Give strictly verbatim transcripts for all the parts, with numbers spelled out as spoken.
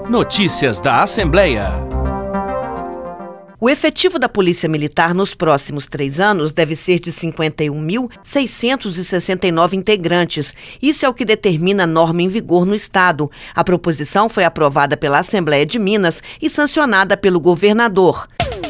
Notícias da Assembleia. O efetivo da Polícia Militar nos próximos três anos deve ser de cinquenta e um mil, seiscentos e sessenta e nove integrantes. Isso é o que determina a norma em vigor no Estado. A proposição foi aprovada pela Assembleia de Minas e sancionada pelo governador.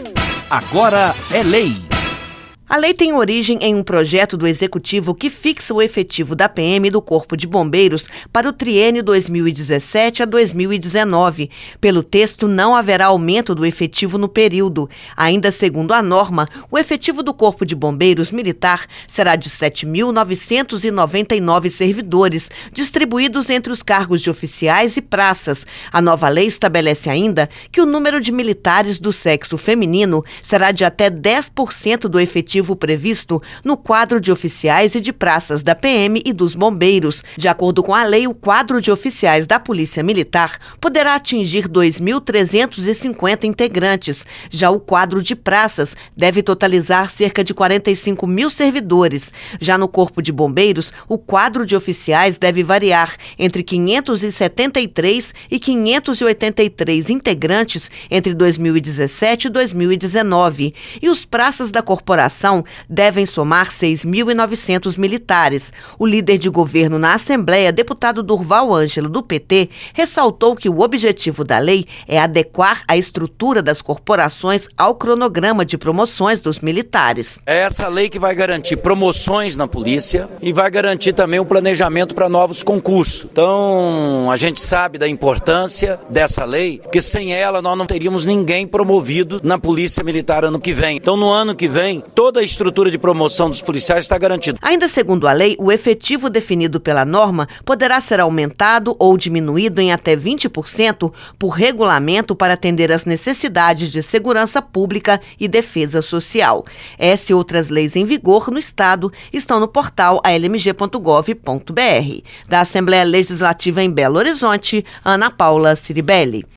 Agora é lei. A lei tem origem em um projeto do Executivo que fixa o efetivo da P M e do Corpo de Bombeiros para o triênio dois mil e dezessete a dois mil e dezenove. Pelo texto, não haverá aumento do efetivo no período. Ainda segundo a norma, o efetivo do Corpo de Bombeiros Militar será de sete mil novecentos e noventa e nove servidores, distribuídos entre os cargos de oficiais e praças. A nova lei estabelece ainda que o número de militares do sexo feminino será de até dez por cento do efetivo previsto no quadro de oficiais e de praças da P M e dos bombeiros. De acordo com a lei, o quadro de oficiais da Polícia Militar poderá atingir dois mil trezentos e cinquenta integrantes. Já o quadro de praças deve totalizar cerca de quarenta e cinco mil servidores. Já no Corpo de Bombeiros, o quadro de oficiais deve variar entre quinhentos e setenta e três e quinhentos e oitenta e três integrantes entre dois mil e dezessete e dois mil e dezenove. E os praças da corporação devem somar seis mil e novecentos militares. O líder de governo na Assembleia, deputado Durval Ângelo, do P T, ressaltou que o objetivo da lei é adequar a estrutura das corporações ao cronograma de promoções dos militares. É essa lei que vai garantir promoções na polícia e vai garantir também o planejamento para novos concursos. Então, a gente sabe da importância dessa lei, porque sem ela nós não teríamos ninguém promovido na Polícia Militar ano que vem. Então, no ano que vem, toda a estrutura de promoção dos policiais está garantida. Ainda segundo a lei, o efetivo definido pela norma poderá ser aumentado ou diminuído em até vinte por cento por regulamento para atender às necessidades de segurança pública e defesa social. Essa e outras leis em vigor no Estado estão no portal a l m g ponto gov ponto b r. Da Assembleia Legislativa em Belo Horizonte, Ana Paula Ciribelli.